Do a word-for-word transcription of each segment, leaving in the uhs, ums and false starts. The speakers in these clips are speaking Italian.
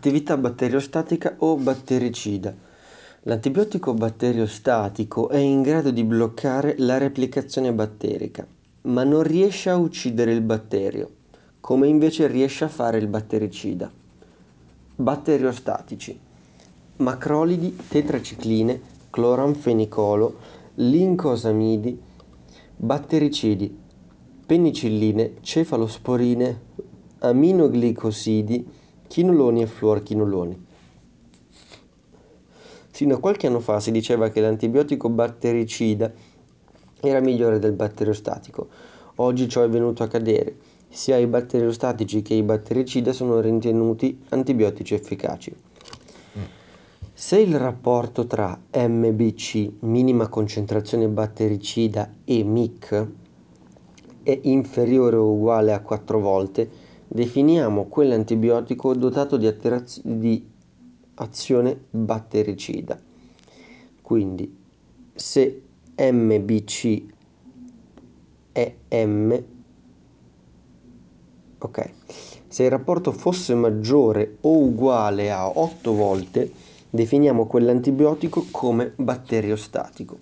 Attività batteriostatica o battericida. L'antibiotico batteriostatico è in grado di bloccare la replicazione batterica, ma non riesce a uccidere il batterio, come invece riesce a fare il battericida. Batteriostatici: macrolidi, tetracicline, cloranfenicolo, lincosamidi. Battericidi: penicilline, cefalosporine, aminoglicosidi, chinoloni e fluorchinoloni. Sino a qualche anno fa si diceva che l'antibiotico battericida era migliore del batteriostatico. Oggi ciò è venuto a cadere. Sia i batteriostatici che i battericida sono ritenuti antibiotici efficaci. Se il rapporto tra M B C, minima concentrazione battericida, e M I C è inferiore o uguale a quattro volte, definiamo quell'antibiotico dotato di, atteraz- di azione battericida. Quindi, se M B C è M, ok, se il rapporto fosse maggiore o uguale a otto volte, definiamo quell'antibiotico come batteriostatico.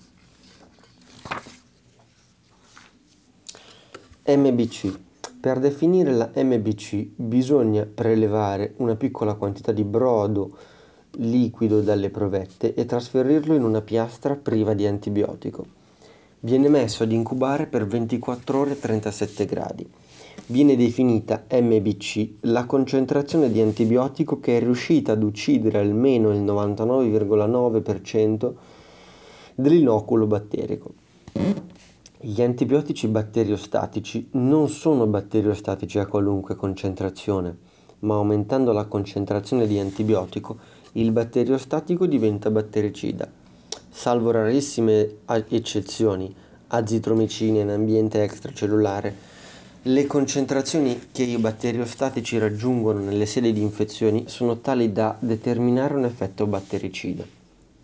M B C. Per definire la M B C bisogna prelevare una piccola quantità di brodo liquido dalle provette e trasferirlo in una piastra priva di antibiotico. Viene messo ad incubare per ventiquattro ore a trentasette gradi. Viene definita M B C la concentrazione di antibiotico che è riuscita ad uccidere almeno il novantanove virgola nove per cento dell'inoculo batterico. Gli antibiotici batteriostatici non sono batteriostatici a qualunque concentrazione, ma aumentando la concentrazione di antibiotico, il batteriostatico diventa battericida. Salvo rarissime eccezioni, azitromicina in ambiente extracellulare, le concentrazioni che i batteriostatici raggiungono nelle sedi di infezioni sono tali da determinare un effetto battericida.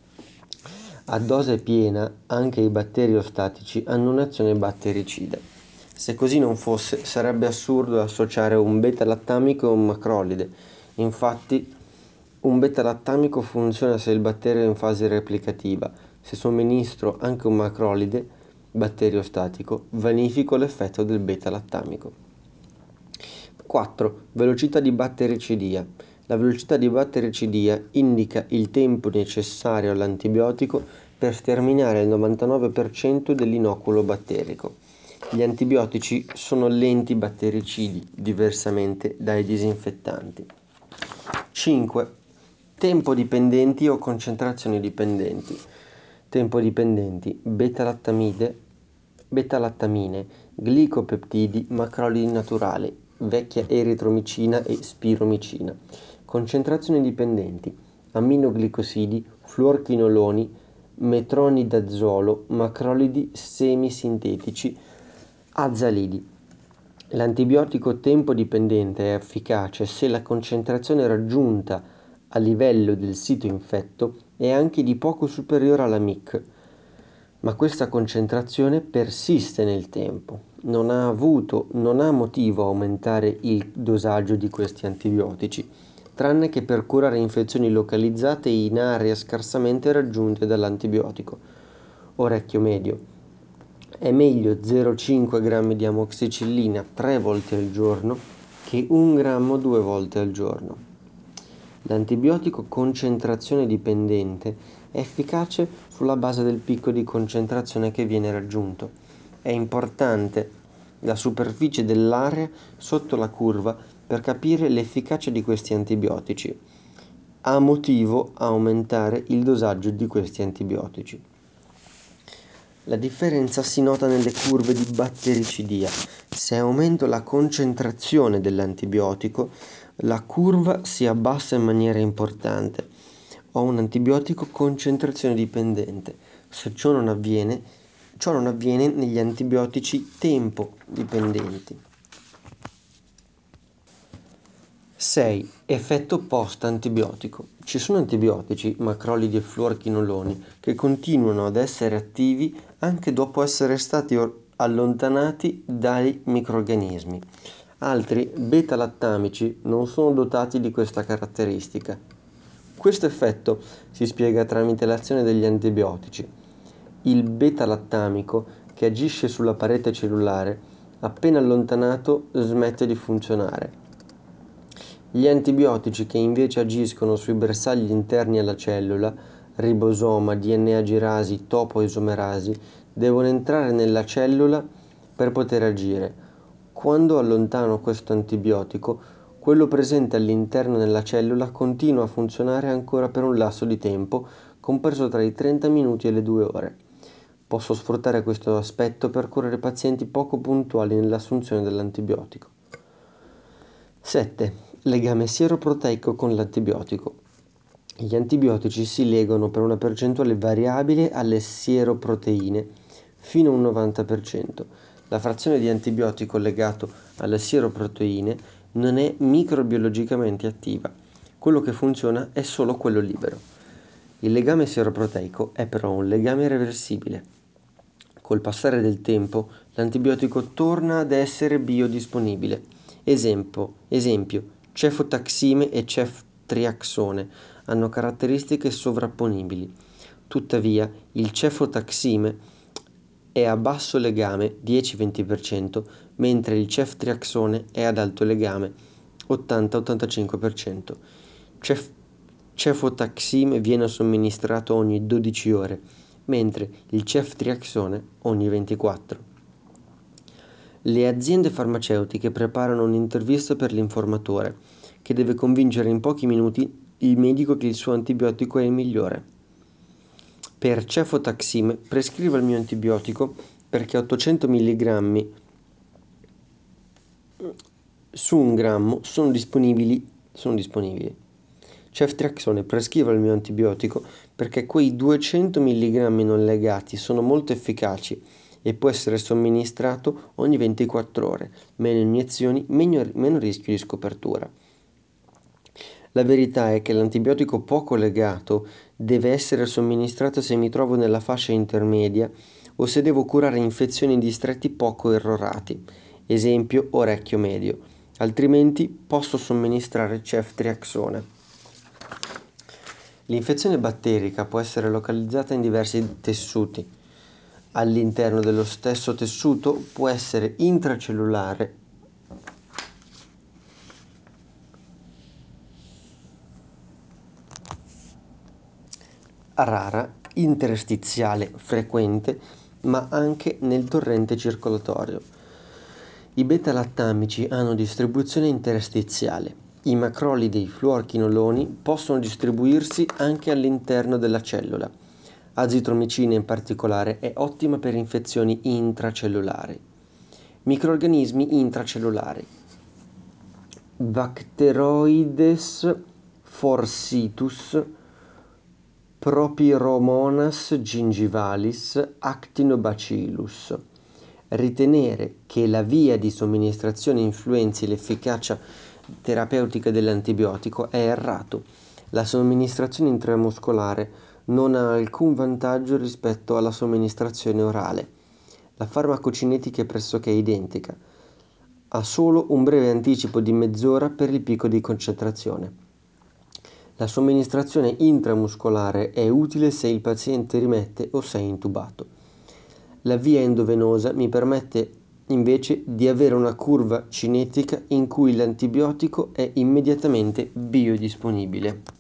A dose piena anche i batteriostatici hanno un'azione battericida. Se così non fosse, sarebbe assurdo associare un beta-lattamico a un macrolide. Infatti, un beta-lattamico funziona se il batterio è in fase replicativa. Se somministro anche un macrolide batteriostatico, vanifico l'effetto del beta-lattamico. quattro. Velocità di battericidia. La velocità di battericidia indica il tempo necessario all'antibiotico per sterminare il novantanove per cento dell'inoculo batterico. Gli antibiotici sono lenti battericidi, diversamente dai disinfettanti. cinque. Tempo dipendenti o concentrazioni dipendenti. Tempo dipendenti: beta-lattamide, beta-lattamine, glicopeptidi, macrolidi naturali, vecchia eritromicina e spiromicina. Concentrazioni dipendenti: aminoglicosidi, fluorchinoloni, metronidazolo, macrolidi semisintetici, azalidi. L'antibiotico tempo dipendente è efficace se la concentrazione raggiunta a livello del sito infetto è anche di poco superiore alla M I C, ma questa concentrazione persiste nel tempo. Non ha avuto, non ha motivo a aumentare il dosaggio di questi antibiotici, tranne che per curare infezioni localizzate in aree scarsamente raggiunte dall'antibiotico. Orecchio medio: è meglio zero virgola cinque grammi di amoxicillina tre volte al giorno che un grammo due volte al giorno. L'antibiotico concentrazione dipendente è efficace sulla base del picco di concentrazione che viene raggiunto. È importante la superficie dell'area sotto la curva per capire l'efficacia di questi antibiotici. Ha motivo a aumentare il dosaggio di questi antibiotici. La differenza si nota nelle curve di battericidia. Se aumento la concentrazione dell'antibiotico, la curva si abbassa in maniera importante. Ho un antibiotico concentrazione dipendente. Se ciò non avviene, ciò non avviene negli antibiotici tempo dipendenti. sei. Effetto post-antibiotico. Ci sono antibiotici, macrolidi e fluorchinoloni, che continuano ad essere attivi anche dopo essere stati allontanati dai microrganismi. Altri beta-lattamici non sono dotati di questa caratteristica. Questo effetto si spiega tramite l'azione degli antibiotici. Il beta-lattamico, che agisce sulla parete cellulare, appena allontanato smette di funzionare. Gli antibiotici che invece agiscono sui bersagli interni alla cellula, ribosoma, D N A girasi, topoisomerasi, devono entrare nella cellula per poter agire. Quando allontano questo antibiotico, quello presente all'interno della cellula continua a funzionare ancora per un lasso di tempo compreso tra i trenta minuti e le due ore. Posso sfruttare questo aspetto per curare pazienti poco puntuali nell'assunzione dell'antibiotico. sette. Legame sieroproteico con l'antibiotico. Gli antibiotici si legano per una percentuale variabile alle sieroproteine fino a un novanta per cento. La frazione di antibiotico legato alle sieroproteine non è microbiologicamente attiva. Quello che funziona è solo quello libero. Il legame sieroproteico è però un legame reversibile. Col passare del tempo, l'antibiotico torna ad essere biodisponibile. Esempio, esempio cefotaxime e ceftriaxone hanno caratteristiche sovrapponibili. Tuttavia, il cefotaxime è a basso legame dieci venti per cento, mentre il ceftriaxone è ad alto legame ottanta ottantacinque per cento. Cef- cefotaxime viene somministrato ogni dodici ore, mentre il ceftriaxone ogni ventiquattro. Le aziende farmaceutiche preparano un'intervista per l'informatore, che deve convincere in pochi minuti il medico che il suo antibiotico è il migliore. Per cefotaxime prescrivo il mio antibiotico perché ottocento milligrammi su un grammo sono disponibili, sono disponibili. Ceftriaxone prescrivo il mio antibiotico perché quei duecento milligrammi non legati sono molto efficaci e può essere somministrato ogni ventiquattro ore, meno iniezioni, meno, meno rischio di scopertura. La verità è che l'antibiotico poco legato deve essere somministrato se mi trovo nella fascia intermedia o se devo curare infezioni in distretti poco errorati, esempio orecchio medio, altrimenti posso somministrare ceftriaxone. L'infezione batterica può essere localizzata in diversi tessuti. All'interno dello stesso tessuto può essere intracellulare rara, interstiziale frequente, ma anche nel torrente circolatorio. I beta-lattamici hanno distribuzione interstiziale. I macrolidi fluorchinoloni possono distribuirsi anche all'interno della cellula. Azitromicina in particolare è ottima per infezioni intracellulari. Microrganismi intracellulari. Bacteroides forsitus, Propyromonas gingivalis, Actinobacillus. Ritenere che la via di somministrazione influenzi l'efficacia terapeutica dell'antibiotico è errato. La somministrazione intramuscolare non ha alcun vantaggio rispetto alla somministrazione orale. La farmacocinetica è pressoché identica. Ha solo un breve anticipo di mezz'ora per il picco di concentrazione. La somministrazione intramuscolare è utile se il paziente rimette o se è intubato. La via endovenosa mi permette invece di avere una curva cinetica in cui l'antibiotico è immediatamente biodisponibile.